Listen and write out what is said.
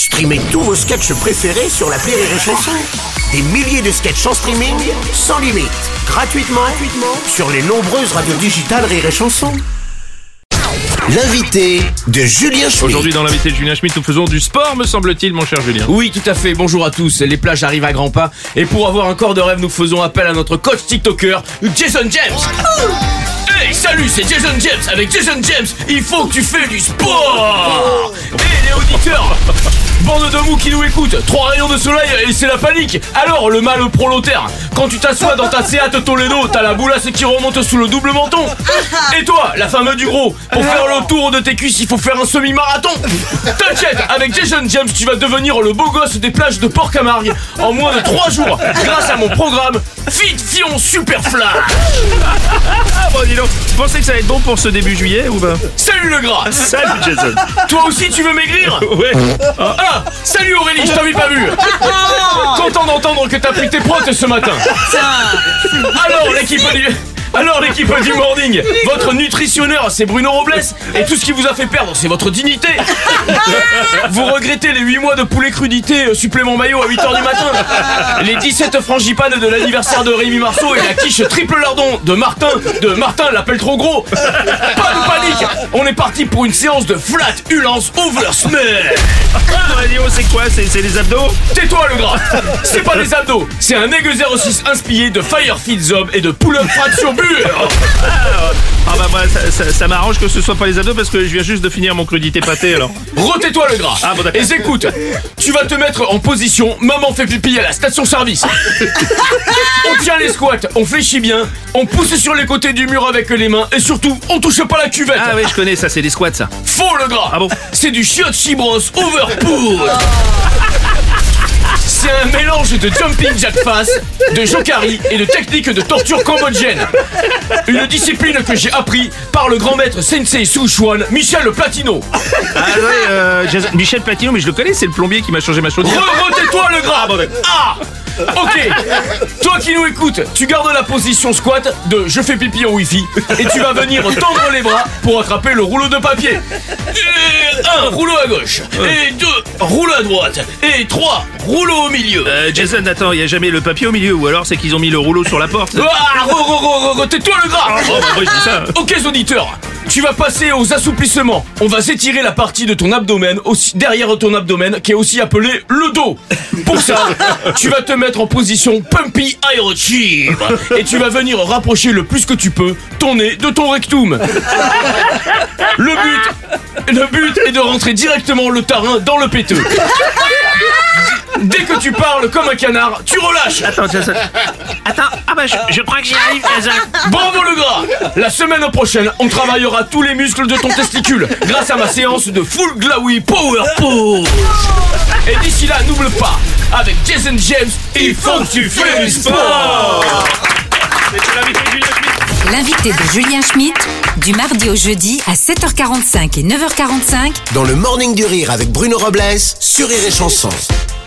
Streamez tous vos sketchs préférés sur l'appli Rire et Chanson. Des milliers de sketchs en streaming, sans limite, gratuitement sur les nombreuses radios digitales Rire et Chanson. L'invité de Julien Schmitt. Aujourd'hui dans l'invité de Julien Schmitt, nous faisons du sport, me semble-t-il, mon cher Julien. Oui, tout à fait, bonjour à tous, les plages arrivent à grands pas. Et pour avoir un corps de rêve, nous faisons appel à notre coach TikToker, Jason James. Hey, salut, c'est Jason James. Avec Jason James, il faut que tu fais du sport. Et les auditeurs, bande de mous qui nous écoutent, 3 rayons de soleil et c'est la panique. Alors, le mal prolotère, quand tu t'assois dans ta Seat Toledo, t'as la boulasse qui remonte sous le double menton. Et toi, la femme du gros, pour faire le tour de tes cuisses, il faut faire un semi-marathon. T'inquiète, avec Jason James, tu vas devenir le beau gosse des plages de Port-Camargue en moins de 3 jours, grâce à mon programme Fit Fion Super Fly. Bon, dis donc, tu pensais que ça allait être bon pour ce début juillet ou pas? Salut le gras. Salut Jason. Toi aussi tu veux maigrir? Ouais. Ah, salut Aurélie, je t'avais pas vu. Content d'entendre que t'as pris tes protes ce matin. Alors l'équipe du morning, votre nutritionneur c'est Bruno Robles et tout ce qui vous a fait perdre c'est votre dignité. Vous regrettez les 8 mois de poulet crudité supplément maillot à 8h du matin, les 17 frangipanes de l'anniversaire de Rémi Marceau et la quiche triple lardon de Martin l'appelle trop gros. Pas de panique, on est parti pour une séance de flatulence over smell. C'est quoi? C'est les abdos? Tais-toi le gras. C'est pas des abdos, c'est un aigu 06 inspiré de Fire Fit Zob et de pull-up fraction bure. Ah bah moi ça m'arrange que ce soit pas les abdos parce que je viens juste de finir mon crudité pâté alors. Retais-toi le gras. Ah bon d'accord. Et écoute, tu vas te mettre en position maman fait pipi à la station-service. On tient les squats, on fléchit bien, on pousse sur les côtés du mur avec les mains et surtout on touche pas la cuvette. Ah oui je connais ça, c'est des squats ça. Faux le gras. Ah bon? C'est du chiotte chibros overpool. C'est un mélange de jumping jack face, de jokari et de techniques de torture cambodgienne. Une discipline que j'ai appris par le grand maître Sensei Souchuan, Michel Platino. Ah ouais, Michel Platino, mais je le connais, c'est le plombier qui m'a changé ma chaudière. Retais-toi le gras. Ah, ok. Toi qui nous écoutes, tu gardes la position squat de je fais pipi en wifi et tu vas venir tendre les bras pour attraper le rouleau de papier. Et 1, rouleau à gauche. Et 2, rouleau à droite. Et 3, rouleau au milieu. Jason, attends, il y a jamais le papier au milieu ou alors c'est qu'ils ont mis le rouleau sur la porte. Ah, tais-toi le gras. Oh bah moi je dis ça. Ok auditeurs, tu vas passer aux assouplissements. On va s'étirer la partie de ton abdomen, aussi derrière ton abdomen, qui est aussi appelé le dos. Pour ça, tu vas te mettre en position Pumpy Aerochib et tu vas venir rapprocher le plus que tu peux ton nez de ton rectum. Le but est de rentrer directement le tarin dans le péteux. Dès que tu parles comme un canard, tu relâches. Attends, Jason. Attends, ah bah je crois que j'y arrive, Jason. Bravo le gras. La semaine prochaine, on travaillera tous les muscles de ton testicule grâce à ma séance de Full Glowy Power Push. Et d'ici là, n'oublie pas, avec Jason James, il faut que tu fasses du sport. C'était l'invité de Julien Schmitt. L'invité de Julien Schmitt, du mardi au jeudi à 7h45 et 9h45 Dans le morning du rire avec Bruno Robles sur Rire et Chanson.